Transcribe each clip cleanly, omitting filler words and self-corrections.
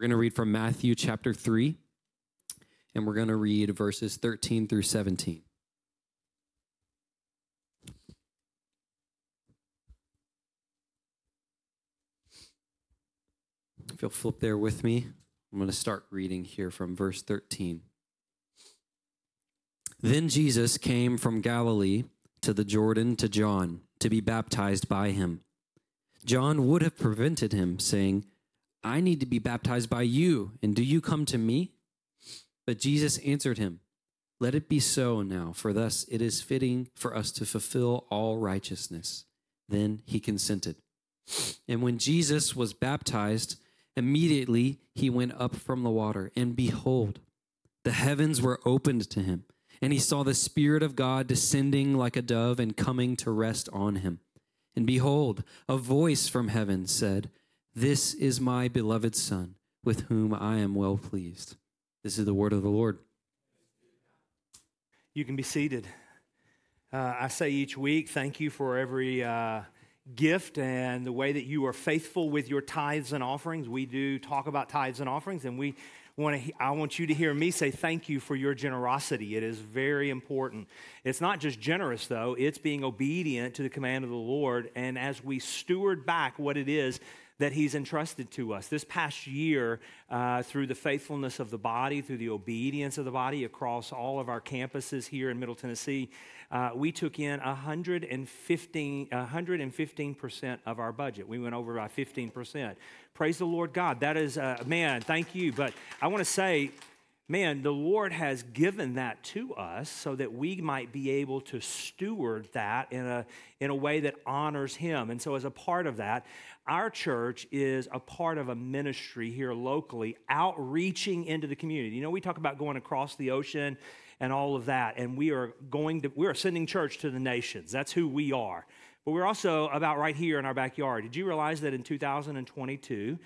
We're going to read from Matthew chapter 3, and we're going to read verses 13 through 17. If you'll flip there with me, I'm going to start reading here from verse 13. Then Jesus came from Galilee to the Jordan to John to be baptized by him. John would have prevented him, saying, I need to be baptized by you, and do you come to me? But Jesus answered him, Let it be so now, for thus it is fitting for us to fulfill all righteousness. Then he consented. And when Jesus was baptized, immediately he went up from the water, and behold, the heavens were opened to him, and he saw the Spirit of God descending like a dove and coming to rest on him. And behold, a voice from heaven said, This is my beloved Son, with whom I am well pleased. This is the word of the Lord. You can be seated. I say each week, thank you for every gift and the way that you are faithful with your tithes and offerings. We do talk about tithes and offerings, and I want you to hear me say thank you for your generosity. It is very important. It's not just generous, though. It's being obedient to the command of the Lord, and as we steward back what it is that he's entrusted to us. This past year, through the faithfulness of the body, through the obedience of the body across all of our campuses here in Middle Tennessee, we took in 115% of our budget. We went over by 15%. Praise the Lord God. That is, man, thank you. But I want to say, man, the Lord has given that to us so that we might be able to steward that in a way that honors him. And so as a part of that, our church is a part of a ministry here locally, outreaching into the community. You know, we talk about going across the ocean and all of that, and we are sending church to the nations. That's who we are. But we're also about right here in our backyard. Did you realize that in 2022,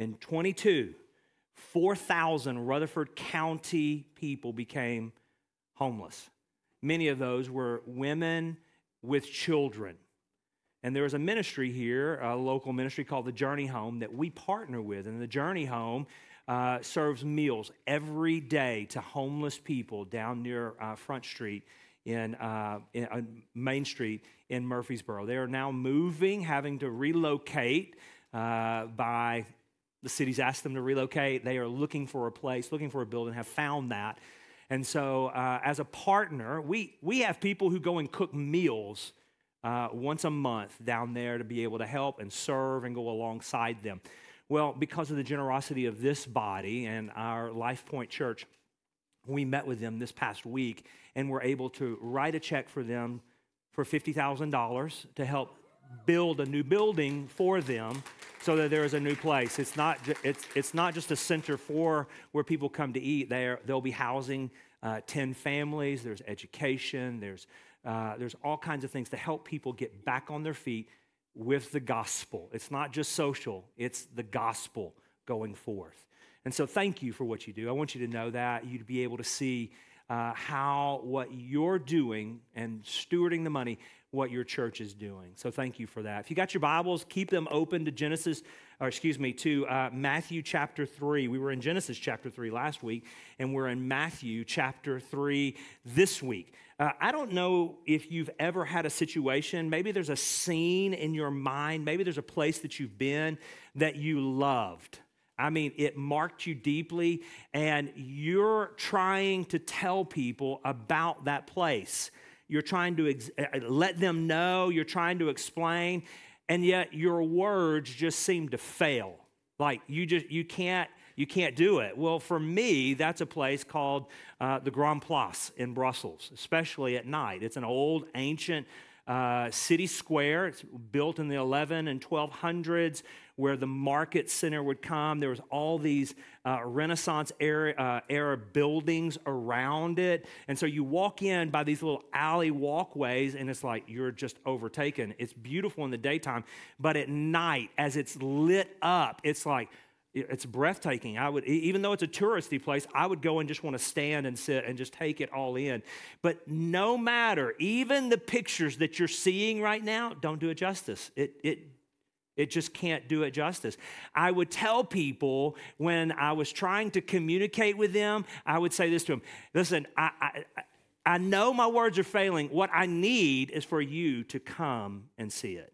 4,000 Rutherford County people became homeless? Many of those were women with children. And there is a ministry here, a local ministry called the Journey Home that we partner with. And the Journey Home serves meals every day to homeless people down near Front Street in Main Street in Murfreesboro. They are now moving, having to relocate by the city's asked them to relocate. They are looking for a place, looking for a building, have found that. And so as a partner, we have people who go and cook meals once a month down there to be able to help and serve and go alongside them. Well, because of the generosity of this body and our Life Point Church, we met with them this past week and were able to write a check for them for $50,000 to help build a new building for them so that there is a new place. It's not just a center for where people come to eat. They'll be housing 10 families. There's education. There's all kinds of things to help people get back on their feet with the gospel. It's not just social. It's the gospel going forth. And so thank you for what you do. I want you to know that, you to be able to see how what you're doing and stewarding the money, what your church is doing. So thank you for that. If you got your Bibles, keep them open to Matthew chapter 3. We were in Genesis chapter 3 last week, and we're in Matthew chapter 3 this week. I don't know if you've ever had a situation, maybe there's a scene in your mind, maybe there's a place that you've been that you loved. I mean, it marked you deeply, and you're trying to tell people about that place. You're trying to let them know, you're trying to explain, and yet your words just seem to fail. Like you can't do it. Well, for me, that's a place called the Grand Place in Brussels, especially at night. It's an old, ancient city square. It's built in the 11 and 1200s, where the market center would come. There was all these Renaissance era buildings around it. And so you walk in by these little alley walkways, and it's like you're just overtaken. It's beautiful in the daytime, but at night, as it's lit up, it's like, it's breathtaking. Even though it's a touristy place, I would go and just want to stand and sit and just take it all in. But no matter, even the pictures that you're seeing right now don't do it justice. It It just can't do it justice. I would tell people when I was trying to communicate with them, I would say this to them: listen, I know my words are failing. What I need is for you to come and see it.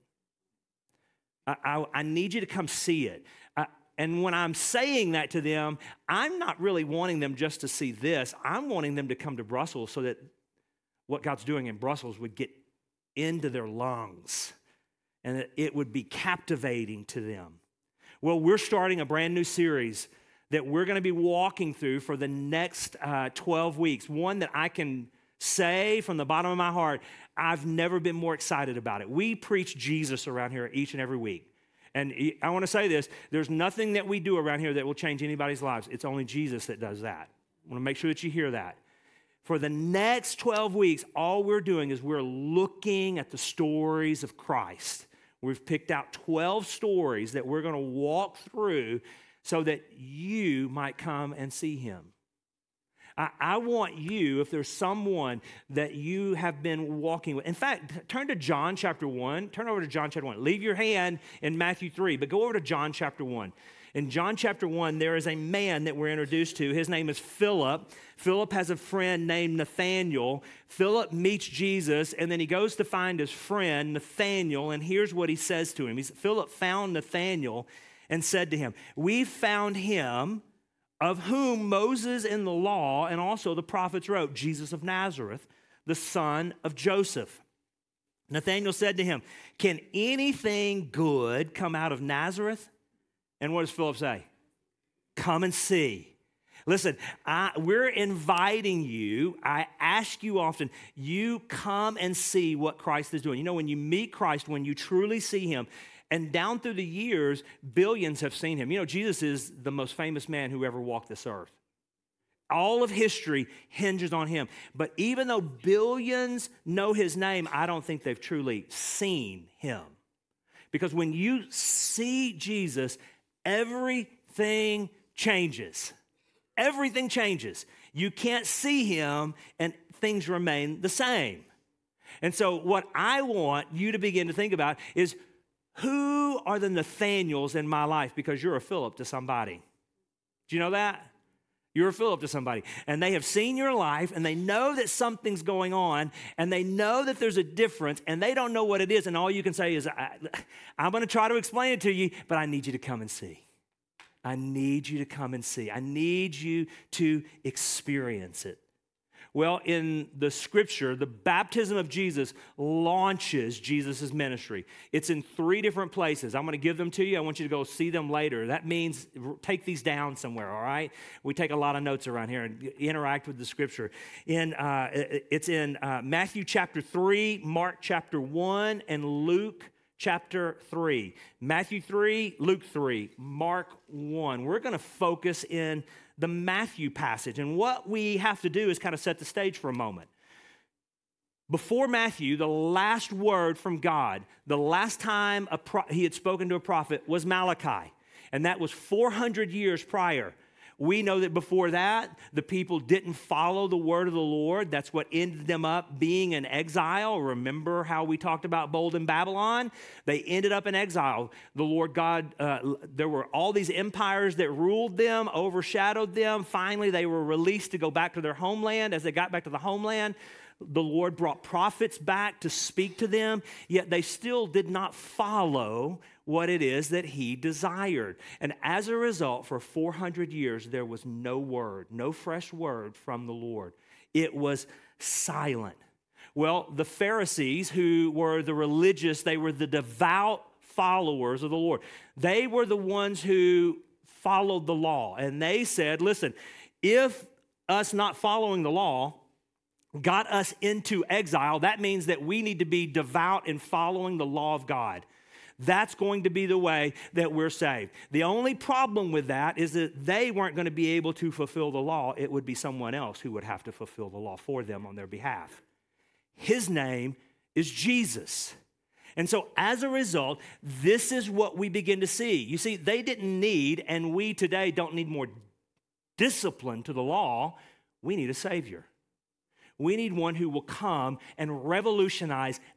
I need you to come see it. And when I'm saying that to them, I'm not really wanting them just to see this. I'm wanting them to come to Brussels so that what God's doing in Brussels would get into their lungs and that it would be captivating to them. Well, we're starting a brand new series that we're going to be walking through for the next 12 weeks. One that I can say from the bottom of my heart, I've never been more excited about it. We preach Jesus around here each and every week. And I want to say this, there's nothing that we do around here that will change anybody's lives. It's only Jesus that does that. I want to make sure that you hear that. For the next 12 weeks, all we're doing is we're looking at the stories of Christ. We've picked out 12 stories that we're going to walk through so that you might come and see him. I want you, if there's someone that you have been walking with. In fact, turn to John chapter 1. Turn over to John chapter 1. Leave your hand in Matthew 3, but go over to John chapter 1. In John chapter 1, there is a man that we're introduced to. His name is Philip. Philip has a friend named Nathanael. Philip meets Jesus, and then he goes to find his friend Nathanael, and here's what he says to him. Philip found Nathanael and said to him, "We found him of whom Moses in the law and also the prophets wrote, Jesus of Nazareth, the son of Joseph." Nathanael said to him, "Can anything good come out of Nazareth?" And what does Philip say? Come and see. Listen, we're inviting you. I ask you often, you come and see what Christ is doing. You know, when you meet Christ, when you truly see him, and down through the years, billions have seen him. You know, Jesus is the most famous man who ever walked this earth. All of history hinges on him. But even though billions know his name, I don't think they've truly seen him. Because when you see Jesus, everything changes. Everything changes. You can't see him and things remain the same. And so what I want you to begin to think about is, who are the Nathaniels in my life? Because you're a Philip to somebody. Do you know that? You're a Philip to somebody. And they have seen your life, and they know that something's going on, and they know that there's a difference, and they don't know what it is. And all you can say is, I'm going to try to explain it to you, but I need you to come and see. I need you to come and see. I need you to experience it. Well, in the scripture, the baptism of Jesus launches Jesus' ministry. It's in 3 different places. I'm going to give them to you. I want you to go see them later. That means take these down somewhere, all right? We take a lot of notes around here and interact with the scripture. It's in Matthew chapter 3, Mark chapter 1, and Luke chapter 3. Matthew 3, Luke 3, Mark 1. We're going to focus in the Matthew passage. And what we have to do is kind of set the stage for a moment. Before Matthew, the last word from God, the last time he had spoken to a prophet was Malachi. And that was 400 years prior. We know that before that, the people didn't follow the word of the Lord. That's what ended them up being in exile. Remember how we talked about bold in Babylon? They ended up in exile. The Lord God, there were all these empires that ruled them, overshadowed them. Finally, they were released to go back to their homeland. As they got back to the homeland, the Lord brought prophets back to speak to them, yet they still did not follow what it is that he desired. And as a result, for 400 years, there was no word, no fresh word from the Lord. It was silent. Well, the Pharisees, who were the religious, they were the devout followers of the Lord. They were the ones who followed the law. And they said, listen, if us not following the law got us into exile, that means that we need to be devout in following the law of God. That's going to be the way that we're saved. The only problem with that is that they weren't going to be able to fulfill the law. It would be someone else who would have to fulfill the law for them on their behalf. His name is Jesus. And so as a result, this is what we begin to see. You see, they didn't need, and we today don't need more discipline to the law. We need a Savior. We need one who will come and revolutionize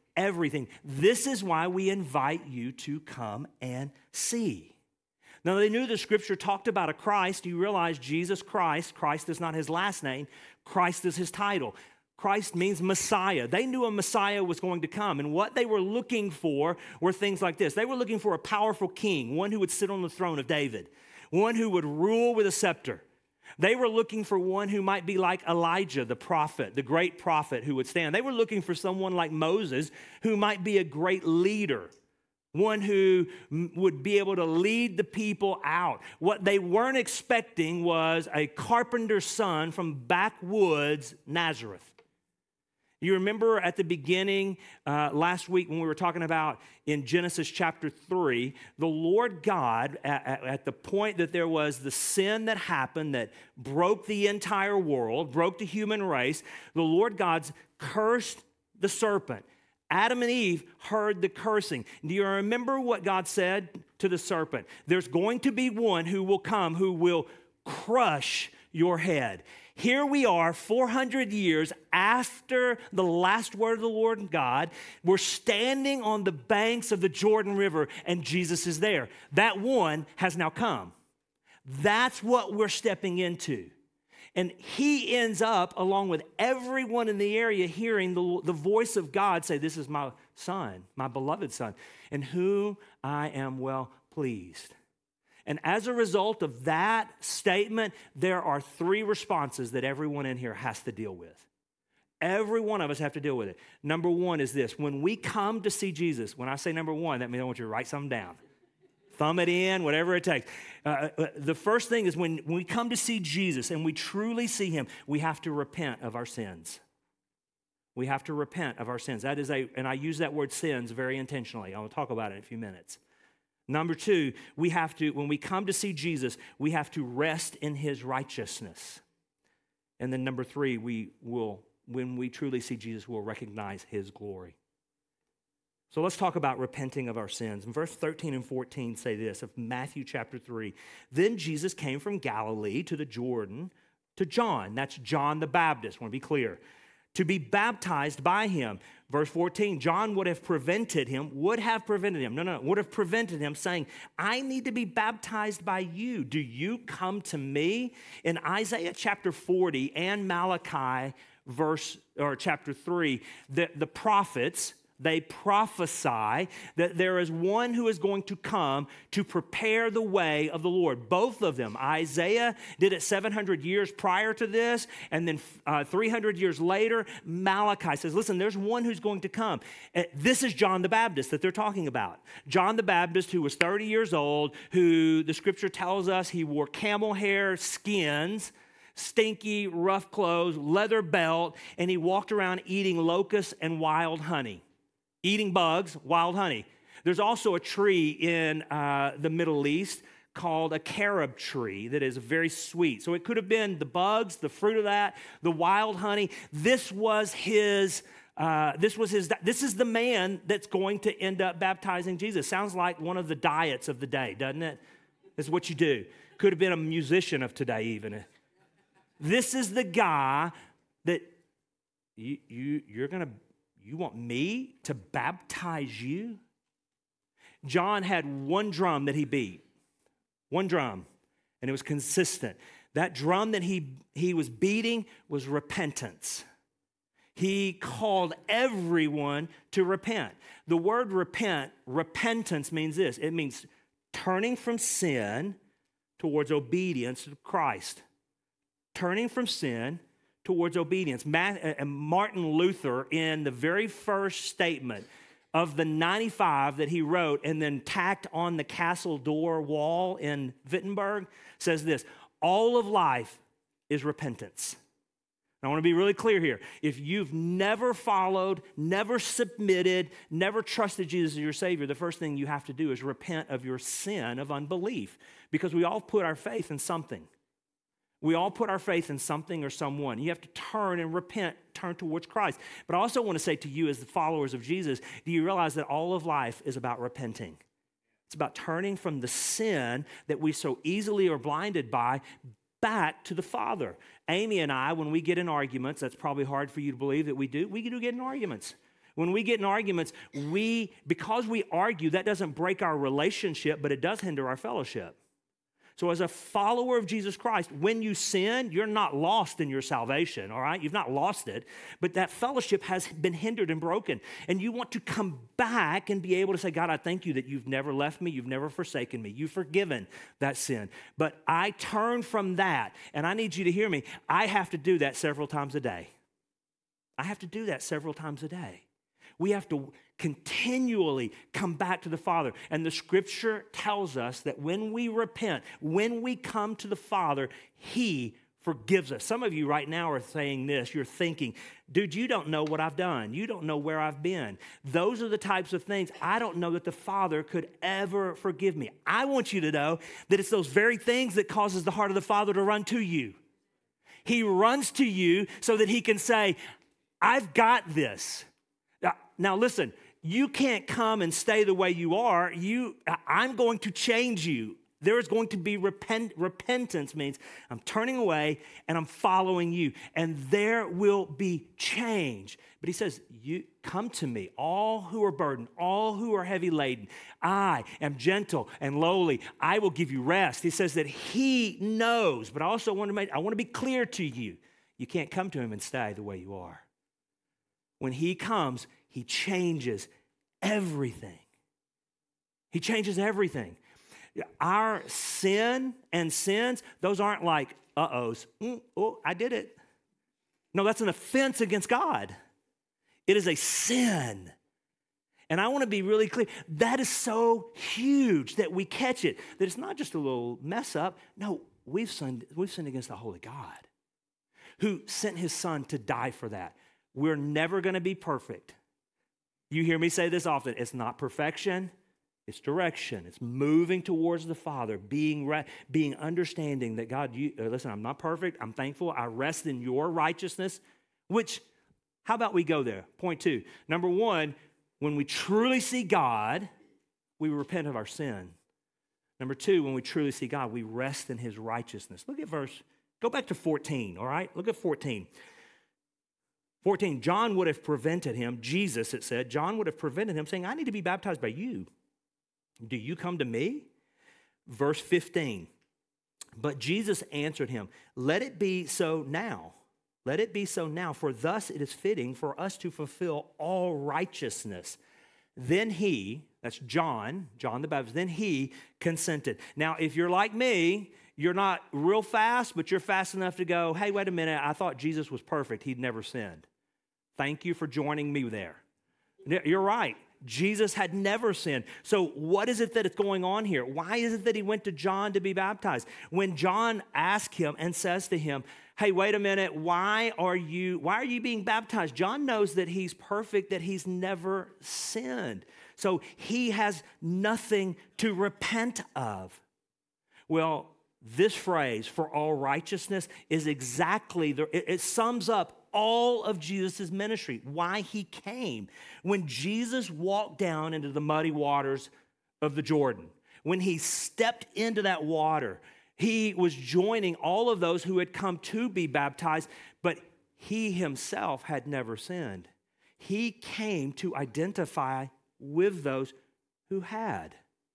everything. This is why we invite you to come and see. Now, they knew the scripture talked about a Christ. You realize Jesus Christ, Christ is not his last name, Christ is his title. Christ means Messiah. They knew a Messiah was going to come, and what they were looking for were things like this. They were looking for a powerful king, one who would sit on the throne of David, one who would rule with a scepter. They were looking for one who might be like Elijah, the prophet, the great prophet who would stand. They were looking for someone like Moses who might be a great leader, one who would be able to lead the people out. What they weren't expecting was a carpenter's son from backwoods Nazareth. You remember at the beginning last week when we were talking about in Genesis chapter 3, the Lord God, at the point that there was the sin that happened that broke the entire world, broke the human race, the Lord God cursed the serpent. Adam and Eve heard the cursing. Do you remember what God said to the serpent? There's going to be one who will come who will crush your head. Here we are 400 years after the last word of the Lord God. We're standing on the banks of the Jordan River and Jesus is there. That one has now come. That's what we're stepping into. And he ends up, along with everyone in the area, hearing the voice of God say, "This is my son, my beloved son, in whom I am well pleased." And as a result of that statement, there are three responses that everyone in here has to deal with. Every one of us have to deal with it. Number one is this. When we come to see Jesus, when I say number one, that means I want you to write something down. Thumb it in, whatever it takes. The first thing is when we come to see Jesus and we truly see him, we have to repent of our sins. We have to repent of our sins. That is and I use that word sins very intentionally. I will talk about it in a few minutes. Number two, when we come to see Jesus, we have to rest in his righteousness. And then number three, when we truly see Jesus, we'll recognize his glory. So let's talk about repenting of our sins. In verse 13 and 14 say this of Matthew chapter 3. Then Jesus came from Galilee to the Jordan to John. That's John the Baptist, I want to be clear. To be baptized by him. Verse 14, John would have prevented him, saying, I need to be baptized by you. Do you come to me? In Isaiah chapter 40 and Malachi chapter 3, the prophets, they prophesy that there is one who is going to come to prepare the way of the Lord. Both of them. Isaiah did it 700 years prior to this, and then 300 years later, Malachi says, listen, there's one who's going to come. This is John the Baptist that they're talking about. John the Baptist, who was 30 years old, who the scripture tells us he wore camel hair skins, stinky, rough clothes, leather belt, and he walked around eating locusts and wild honey. Eating bugs, wild honey. There's also a tree in the Middle East called a carob tree that is very sweet. So it could have been the bugs, the fruit of that, the wild honey. This is the man that's going to end up baptizing Jesus. Sounds like one of the diets of the day, doesn't it? This is what you do. Could have been a musician of today even. This is the guy that you want me to baptize you? John had one drum that he beat. One drum. And it was consistent. That drum that he was beating was repentance. He called everyone to repent. The word repentance means this. It means turning from sin towards obedience to Christ. Turning from sin towards obedience. Martin Luther, in the very first statement of the 95 that he wrote and then tacked on the castle door wall in Wittenberg, says this, all of life is repentance. I want to be really clear here. If you've never followed, never submitted, never trusted Jesus as your Savior, the first thing you have to do is repent of your sin of unbelief, because we all put our faith in something. We all put our faith in something or someone. You have to turn and repent, turn towards Christ. But I also want to say to you as the followers of Jesus, do you realize that all of life is about repenting? It's about turning from the sin that we so easily are blinded by back to the Father. Amy and I, when we get in arguments, that's probably hard for you to believe that we do get in arguments. When we get in arguments, because we argue, that doesn't break our relationship, but it does hinder our fellowship. So as a follower of Jesus Christ, when you sin, you're not lost in your salvation, all right? You've not lost it, but that fellowship has been hindered and broken. And you want to come back and be able to say, God, I thank you that you've never left me, you've never forsaken me, you've forgiven that sin. But I turn from that, and I need you to hear me. I have to do that several times a day. I have to do that several times a day. We have to continually come back to the Father. And the scripture tells us that when we repent, when we come to the Father, He forgives us. Some of you right now are saying this. You're thinking, dude, you don't know what I've done. You don't know where I've been. Those are the types of things I don't know that the Father could ever forgive me. I want you to know that it's those very things that causes the heart of the Father to run to you. He runs to you so that He can say, I've got this. Now listen, you can't come and stay the way you are. I'm going to change you. There is going to be repentance means I'm turning away and I'm following you. And there will be change. But He says, you come to me, all who are burdened, all who are heavy laden. I am gentle and lowly. I will give you rest. He says that He knows. But I also want to be clear to you. You can't come to Him and stay the way you are. When He comes, He changes everything. He changes everything. Our sin and sins, those aren't like uh-ohs. Oh, I did it. No, that's an offense against God. It is a sin. And I want to be really clear. That is so huge that we catch it. That it's not just a little mess up. No, we've sinned against the holy God who sent His Son to die for that. We're never going to be perfect. You hear me say this often. It's not perfection. It's direction. It's moving towards the Father, being understanding that God, listen, I'm not perfect. I'm thankful. I rest in your righteousness, which, how about we go there? Point 2. Number 1, when we truly see God, we repent of our sin. Number 2, when we truly see God, we rest in His righteousness. Look at go back to 14, all right? Look at 14. 14, John would have prevented him, Jesus, it said, John would have prevented him saying, I need to be baptized by you. Do you come to me? Verse 15, but Jesus answered him, let it be so now. Let it be so now, for thus it is fitting for us to fulfill all righteousness. Then he, that's John the Baptist, then he consented. Now, if you're like me, you're not real fast, but you're fast enough to go, hey, wait a minute, I thought Jesus was perfect. He'd never sinned. Thank you for joining me there. You're right. Jesus had never sinned. So what is it that is going on here? Why is it that he went to John to be baptized? When John asked him and says to him, hey, wait a minute, why are you being baptized? John knows that he's perfect, that he's never sinned. So he has nothing to repent of. Well, this phrase, for all righteousness, is exactly, it sums up all of Jesus' ministry, why he came. When Jesus walked down into the muddy waters of the Jordan, when he stepped into that water, he was joining all of those who had come to be baptized, but he himself had never sinned. He came to identify with those who had.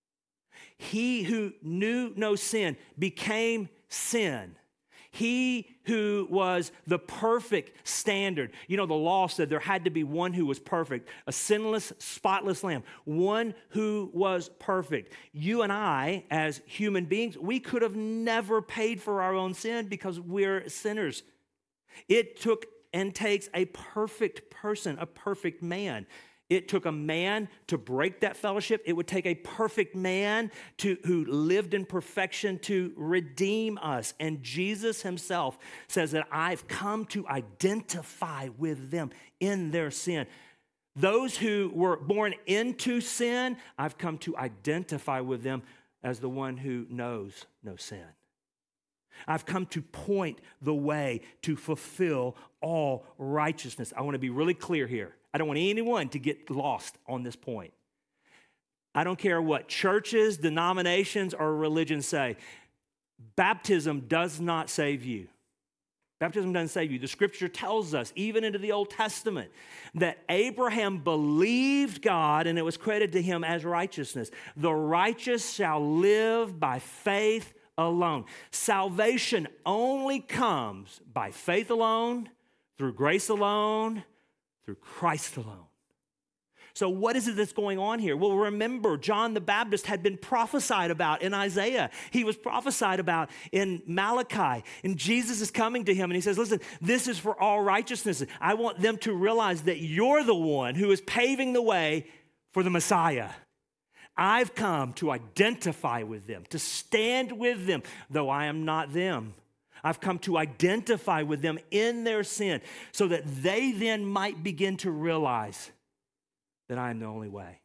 He who knew no sin became sin. He who was the perfect standard. You know, the law said there had to be one who was perfect, a sinless, spotless lamb, one who was perfect. You and I, as human beings, we could have never paid for our own sin because we're sinners. It took and takes a perfect person, a perfect man. It took a man to break that fellowship. It would take a perfect man who lived in perfection to redeem us. And Jesus himself says that I've come to identify with them in their sin. Those who were born into sin, I've come to identify with them as the one who knows no sin. I've come to point the way to fulfill all righteousness. I want to be really clear here. I don't want anyone to get lost on this point. I don't care what churches, denominations, or religions say. Baptism does not save you. Baptism doesn't save you. The scripture tells us, even into the Old Testament, that Abraham believed God and it was credited to him as righteousness. The righteous shall live by faith alone. Salvation only comes by faith alone, through grace alone, through Christ alone. So what is it that's going on here? Well, remember, John the Baptist had been prophesied about in Isaiah. He was prophesied about in Malachi. And Jesus is coming to him and he says, listen, this is for all righteousness. I want them to realize that you're the one who is paving the way for the Messiah. I've come to identify with them, to stand with them, though I am not them. I've come to identify with them in their sin so that they then might begin to realize that I am the only way,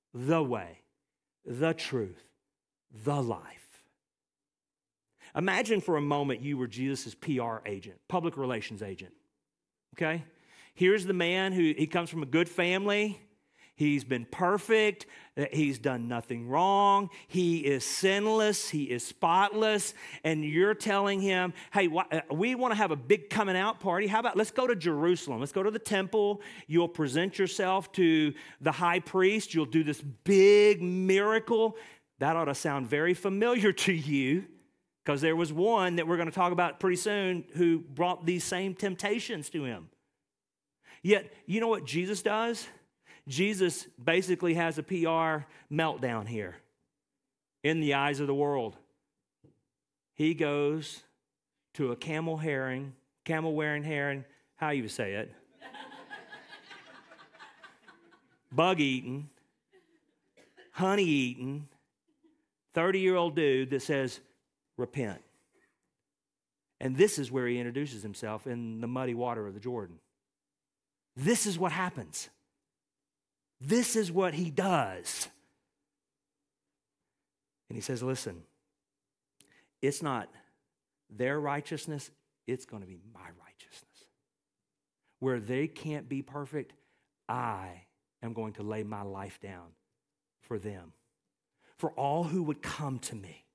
the truth, the life. Imagine for a moment you were Jesus' PR agent, public relations agent, okay? Here's the man he comes from a good family. He's been perfect. He's done nothing wrong. He is sinless. He is spotless. And you're telling him, hey, we want to have a big coming out party. How about let's go to Jerusalem. Let's go to the temple. You'll present yourself to the high priest. You'll do this big miracle. That ought to sound very familiar to you because there was one that we're going to talk about pretty soon who brought these same temptations to him. Yet, you know what Jesus does? Jesus basically has a PR meltdown here in the eyes of the world. He goes to a camel-wearing heron, how you say it? Bug-eating, honey-eating, 30-year-old dude that says, repent. And this is where he introduces himself in the muddy water of the Jordan. This is what happens. This is what he does. And he says, listen, it's not their righteousness, it's going to be my righteousness. Where they can't be perfect, I am going to lay my life down for them, for all who would come to me.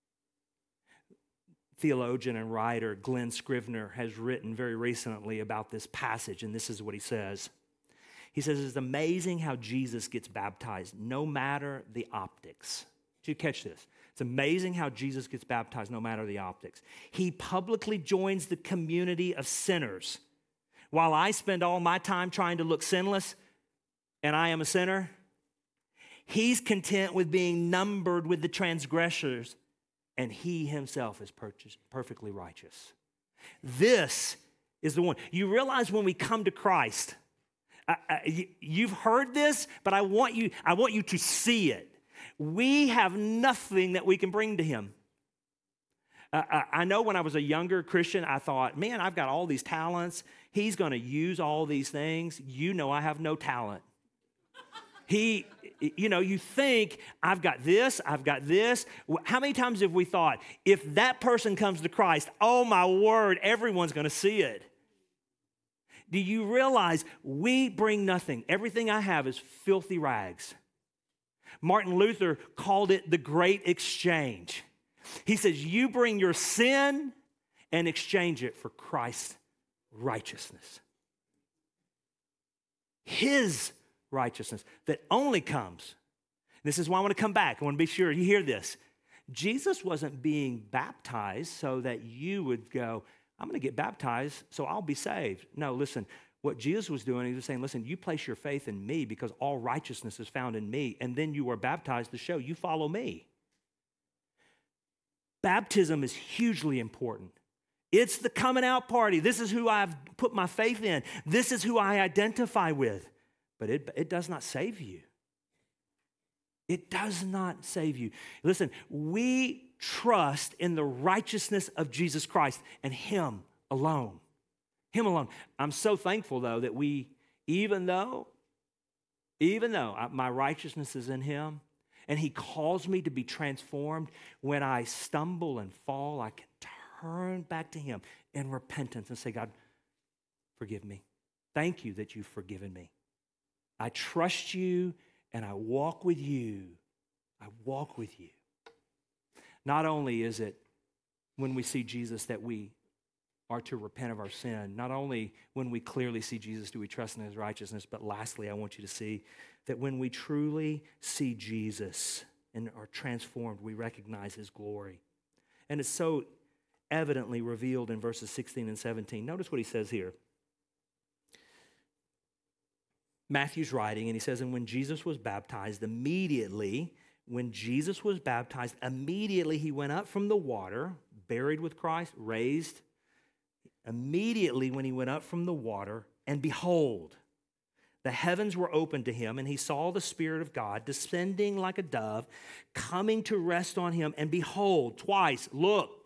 Theologian and writer Glenn Scrivener has written very recently about this passage, and this is what he says. He says, it's amazing how Jesus gets baptized, no matter the optics. Did you catch this? It's amazing how Jesus gets baptized, no matter the optics. He publicly joins the community of sinners. While I spend all my time trying to look sinless, and I am a sinner, he's content with being numbered with the transgressors, and he himself is perfectly righteous. This is the one. You realize when we come to Christ, you've heard this, but I want you to see it. We have nothing that we can bring to him. I know when I was a younger Christian, I thought, man, I've got all these talents. He's going to use all these things. You know I have no talent. You think, I've got this. How many times have we thought, if that person comes to Christ, oh my word, everyone's going to see it. Do you realize we bring nothing? Everything I have is filthy rags. Martin Luther called it the great exchange. He says, you bring your sin and exchange it for Christ's righteousness. His righteousness that only comes. This is why I want to come back. I want to be sure you hear this. Jesus wasn't being baptized so that you would go, I'm going to get baptized so I'll be saved. No, listen, what Jesus was doing, he was saying, listen, you place your faith in me because all righteousness is found in me, and then you are baptized to show you follow me. Baptism is hugely important. It's the coming out party. This is who I've put my faith in. This is who I identify with. But it does not save you. It does not save you. Listen, we trust in the righteousness of Jesus Christ and him alone. Him alone. I'm so thankful, though, that even though my righteousness is in him, and he calls me to be transformed, when I stumble and fall, I can turn back to him in repentance and say, God, forgive me. Thank you that you've forgiven me. I trust you and I walk with you. I walk with you. Not only is it when we see Jesus that we are to repent of our sin. Not only when we clearly see Jesus do we trust in his righteousness, but lastly, I want you to see that when we truly see Jesus and are transformed, we recognize his glory. And it's so evidently revealed in verses 16 and 17. Notice what he says here. Matthew's writing, and he says, and when Jesus was baptized, immediately he went up from the water, buried with Christ, raised. Immediately when he went up from the water, and behold, the heavens were opened to him, and he saw the Spirit of God descending like a dove, coming to rest on him. And behold, twice, look.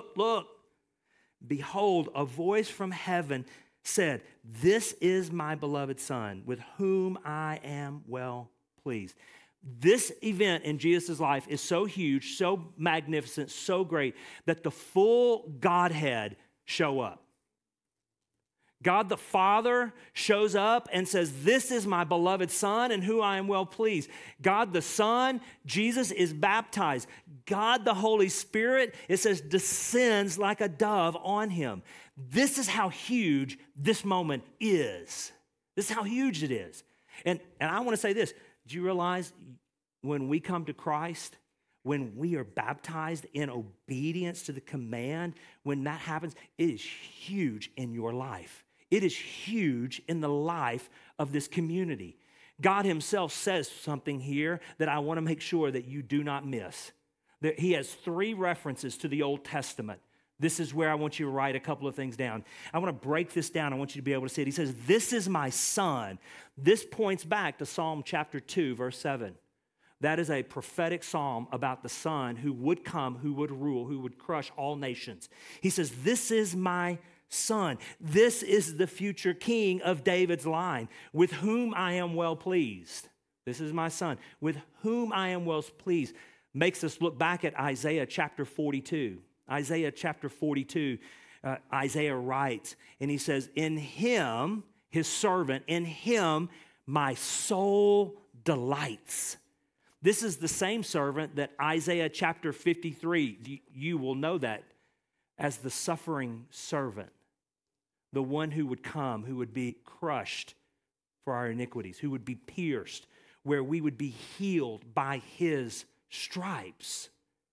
Behold, a voice from heaven said, this is my beloved Son, with whom I am well pleased. This event in Jesus' life is so huge, so magnificent, so great, that the full Godhead show up. God the Father shows up and says, this is my beloved Son in whom I am well pleased. God the Son, Jesus, is baptized. God the Holy Spirit, it says, descends like a dove on him. This is how huge this moment is. This is how huge it is. And I want to say this. Do you realize when we come to Christ, when we are baptized in obedience to the command, when that happens, it is huge in your life. It is huge in the life of this community. God himself says something here that I want to make sure that you do not miss. He has 3 references to the Old Testament. This is where I want you to write a couple of things down. I want to break this down. I want you to be able to see it. He says, this is my Son. This points back to Psalm chapter 2, verse 7. That is a prophetic psalm about the Son who would come, who would rule, who would crush all nations. He says, this is my Son. This is the future king of David's line, with whom I am well pleased. This is my Son, with whom I am well pleased. Makes us look back at Isaiah chapter 42. Isaiah chapter 42, Isaiah writes, and he says, in him, his servant, in him my soul delights. This is the same servant that Isaiah chapter 53, you will know that as the suffering servant, the one who would come, who would be crushed for our iniquities, who would be pierced, where we would be healed by his stripes.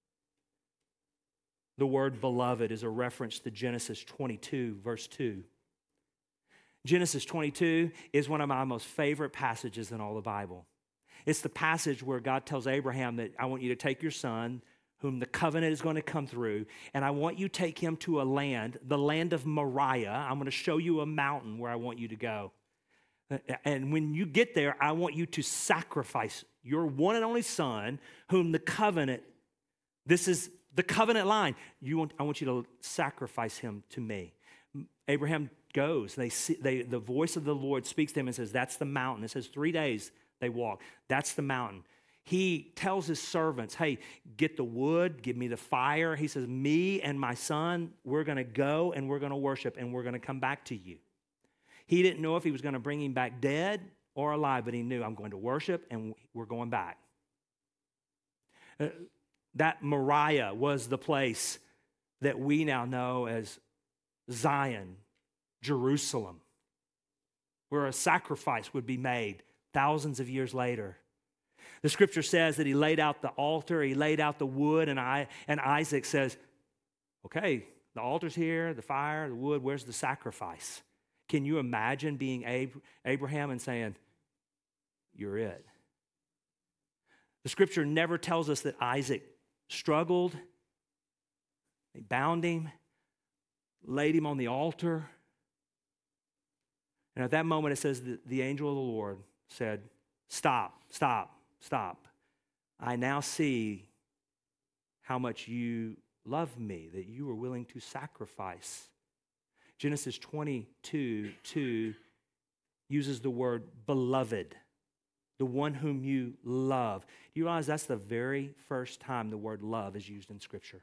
The word beloved is a reference to Genesis 22, verse 2. Genesis 22 is one of my most favorite passages in all the Bible. It's the passage where God tells Abraham that I want you to take your son, whom the covenant is going to come through, and I want you to take him to a land, the land of Moriah. I'm going to show you a mountain where I want you to go. And when you get there, I want you to sacrifice your one and only son, whom the covenant, this is the covenant line. I want you to sacrifice him to me. Abraham goes. The voice of the Lord speaks to him and says, that's the mountain. It says 3 days they walk. That's the mountain. He tells his servants, hey, get the wood, give me the fire. He says, me and my son, we're going to go and we're going to worship and we're going to come back to you. He didn't know if he was going to bring him back dead or alive, but he knew, I'm going to worship and we're going back. That Moriah was the place that we now know as Zion, Jerusalem, where a sacrifice would be made thousands of years later. The scripture says that he laid out the altar, he laid out the wood, and Isaac says, okay, the altar's here, the fire, the wood, where's the sacrifice? Can you imagine being Abraham and saying, you're it? The scripture never tells us that Isaac struggled. They bound him, laid him on the altar. And at that moment, it says that the angel of the Lord said, stop. I now see how much you love me, that you were willing to sacrifice. Genesis 22:2 uses the word beloved, the one whom you love. Do you realize that's the very first time the word love is used in Scripture?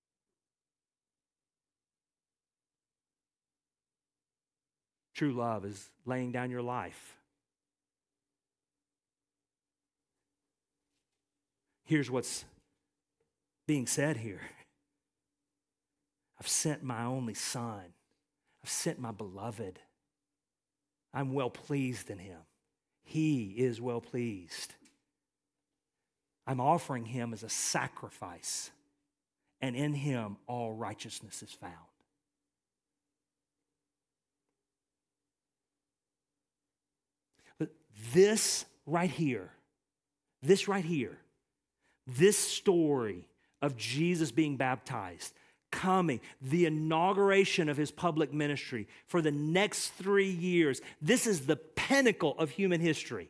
True love is laying down your life. Here's what's being said here. I've sent my only son I've sent my beloved. I'm well pleased in him. He is well pleased. I'm offering him as a sacrifice, and in him all righteousness is found. But this right here, this story of Jesus being baptized, coming, the inauguration of his public ministry for the next 3 years, this is the pinnacle of human history.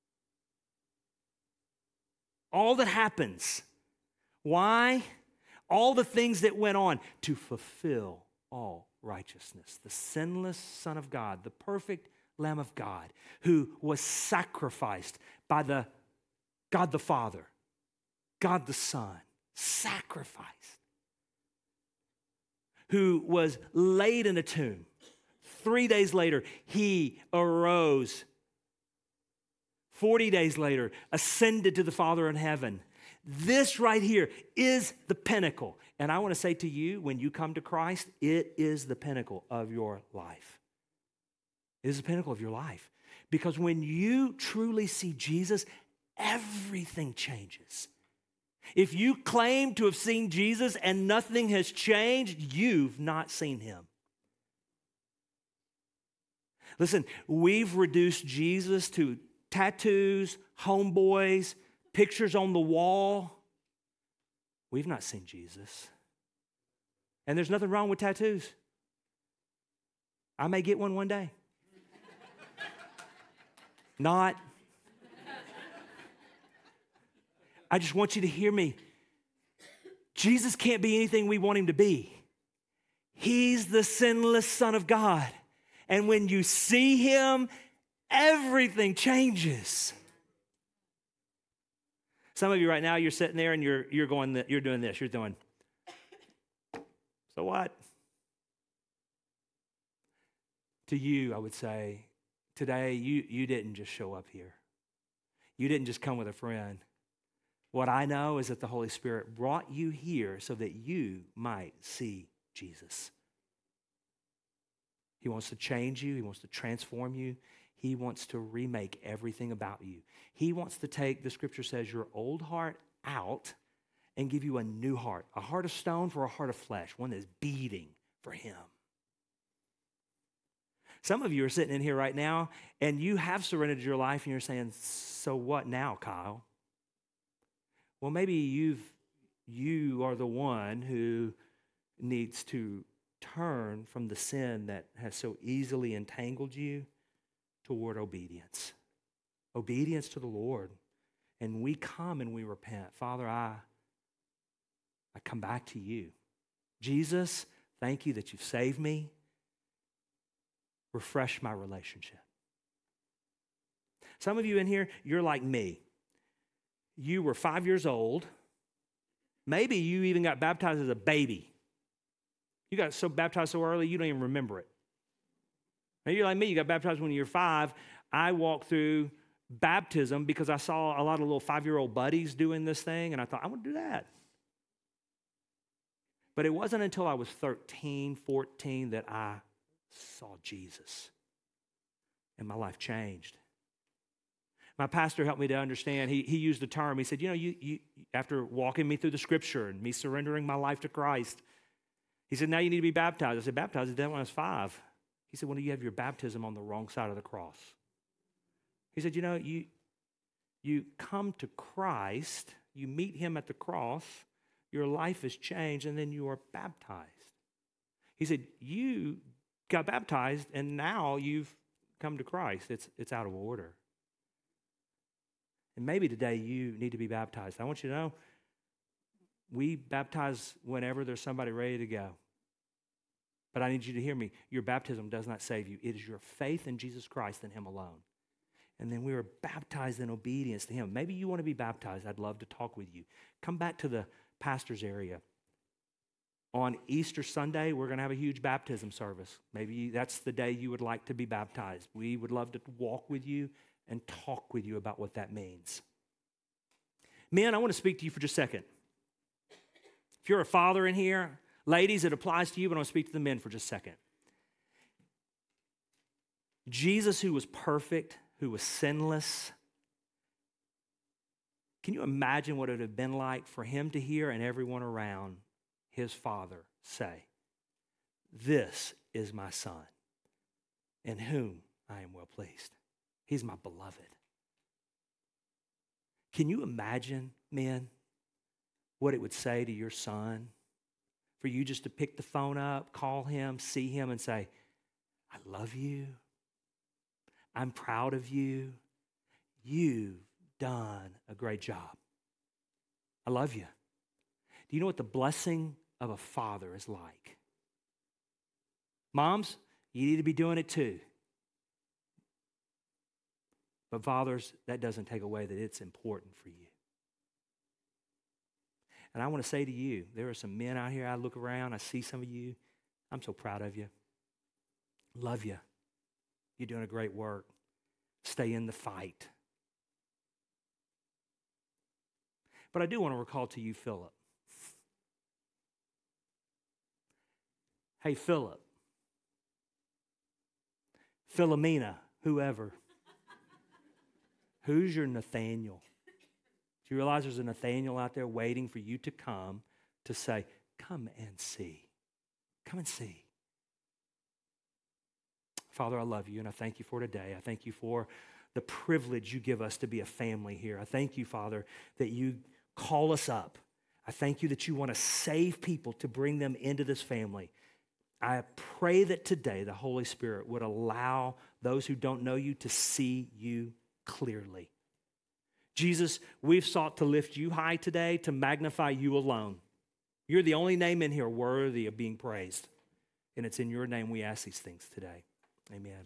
All that happens. Why? All the things that went on to fulfill all righteousness. The sinless Son of God, the perfect Lamb of God, who was sacrificed by God the Father, God the Son, sacrificed, who was laid in a tomb. 3 days later, he arose. 40 days later, ascended to the Father in heaven. This right here is the pinnacle. And I want to say to you, when you come to Christ, it is the pinnacle of your life. It is the pinnacle of your life. Because when you truly see Jesus, everything changes. If you claim to have seen Jesus and nothing has changed, you've not seen him. Listen, we've reduced Jesus to tattoos, homeboys, pictures on the wall. We've not seen Jesus. And there's nothing wrong with tattoos. I may get one day. Not. I just want you to hear me. Jesus can't be anything we want him to be. He's the sinless Son of God. And when you see him, everything changes. Some of you right now, you're sitting there and you're doing this. You're doing, so what? To you, I would say, today, you didn't just show up here. You didn't just come with a friend. What I know is that the Holy Spirit brought you here so that you might see Jesus. He wants to change you. He wants to transform you. He wants to remake everything about you. He wants to take, the scripture says, your old heart out and give you a new heart, a heart of stone for a heart of flesh, one that's beating for him. Some of you are sitting in here right now and you have surrendered your life and you're saying, so what now, Kyle? Well, maybe you are the one who needs to turn from the sin that has so easily entangled you toward obedience. Obedience to the Lord. And we come and we repent. Father, I come back to you. Jesus, thank you that you've saved me. Refresh my relationship. Some of you in here, you're like me. You were 5 years old. Maybe you even got baptized as a baby. You got baptized so early, you don't even remember it. Maybe you're like me, you got baptized when you were 5. I walked through baptism because I saw a lot of little 5-year-old buddies doing this thing, and I thought, I want to do that. But it wasn't until I was 13, 14 that I saw Jesus, and my life changed. My pastor helped me to understand. He used the term. He said, you after walking me through the scripture and me surrendering my life to Christ, he said, now you need to be baptized. I said, baptized? I did when I was 5. He said, well, you have your baptism on the wrong side of the cross. He said, you come to Christ, you meet him at the cross, your life is changed, and then you are baptized. He said, you got baptized, and now you've come to Christ. It's out of order. And maybe today you need to be baptized. I want you to know, we baptize whenever there's somebody ready to go. But I need you to hear me. Your baptism does not save you. It is your faith in Jesus Christ and him alone. And then we are baptized in obedience to him. Maybe you want to be baptized. I'd love to talk with you. Come back to the pastor's area. On Easter Sunday, we're going to have a huge baptism service. Maybe that's the day you would like to be baptized. We would love to walk with you and talk with you about what that means. Men, I want to speak to you for just a second. If you're a father in here, ladies, it applies to you, but I want to speak to the men for just a second. Jesus, who was perfect, who was sinless. Can you imagine what it would have been like for him to hear and everyone around his Father say, "This is my Son, in whom I am well pleased. He's my beloved." Can you imagine, men, what it would say to your son for you just to pick the phone up, call him, see him, and say, "I love you. I'm proud of you. You've done a great job. I love you." Do you know what the blessing of a father is like? Moms, you need to be doing it too. But fathers, that doesn't take away that it's important for you. And I want to say to you, there are some men out here, I look around, I see some of you. I'm so proud of you. Love you. You're doing a great work. Stay in the fight. But I do want to recall to you, Philip. Hey, Philip. Philomena, whoever. Who's your Nathaniel? Do you realize there's a Nathaniel out there waiting for you to come to say, "Come and see. Come and see." Father, I love you and I thank you for today. I thank you for the privilege you give us to be a family here. I thank you, Father, that you call us up. I thank you that you want to save people to bring them into this family. I pray that today the Holy Spirit would allow those who don't know you to see you clearly. Jesus, we've sought to lift you high today, to magnify you alone. You're the only name in here worthy of being praised. And it's in your name we ask these things today. Amen.